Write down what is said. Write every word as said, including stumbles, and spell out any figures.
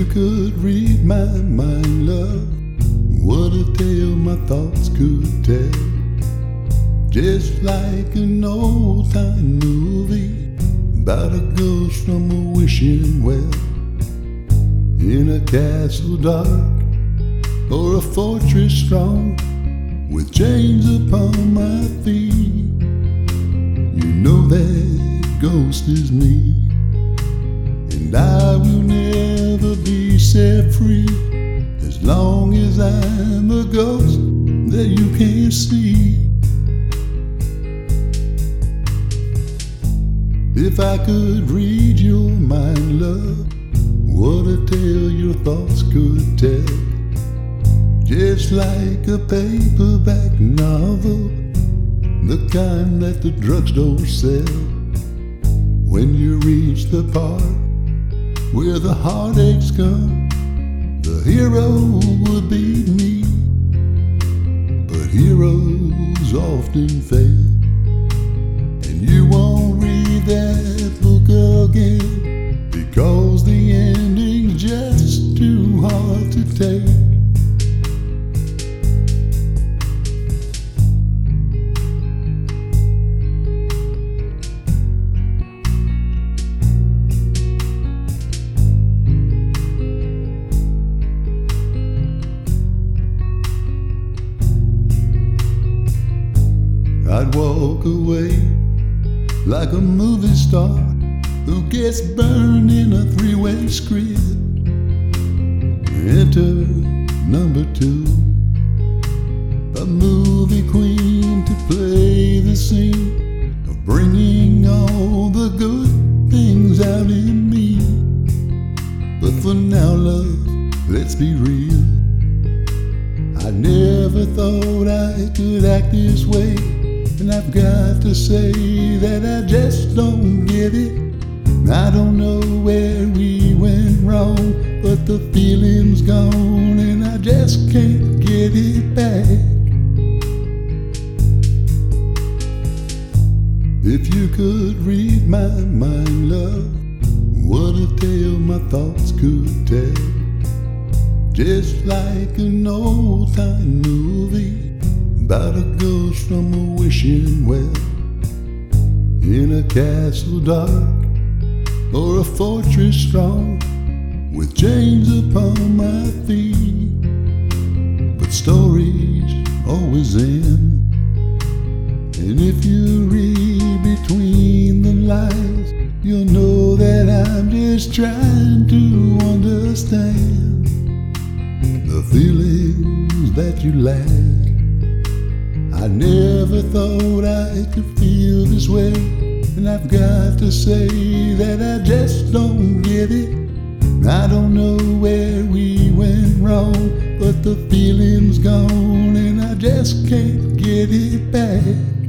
you could read my mind, love, what a tale my thoughts could tell. Just like an old-time movie about a ghost from a wishing well, in a castle dark or a fortress strong, with chains upon my feet. You know that ghost is me, and I will never be set free as long as I'm a ghost that you can't see. If I could read your mind, love, what a tale your thoughts could tell. Just like a paperback novel, the kind that the drugstore sell. When you reach the part where the heartaches come, the hero would be me. But heroes often fail, and you won't read that book again, because the ending's just too hard to take. I'd walk away like a movie star who gets burned in a three-way script. Enter number two, a movie queen to play the scene of bringing all the good things out in me. But for now, love, let's be real. I never thought I could act this way, and I've got to say that I just don't get it. I don't know where we went wrong, but the feeling's gone and I just can't get it back. If you could read my mind, love, what a tale my thoughts could tell. Just like an old-time movie about a ghost from a wishing well, in a castle dark or a fortress strong, with chains upon my feet. But stories always end, and if you read between the lines, you'll know that I'm just trying to understand the feelings that you lack. I never thought I could feel this way, and I've got to say that I just don't get it. I don't know where we went wrong, but the feeling's gone and I just can't get it back.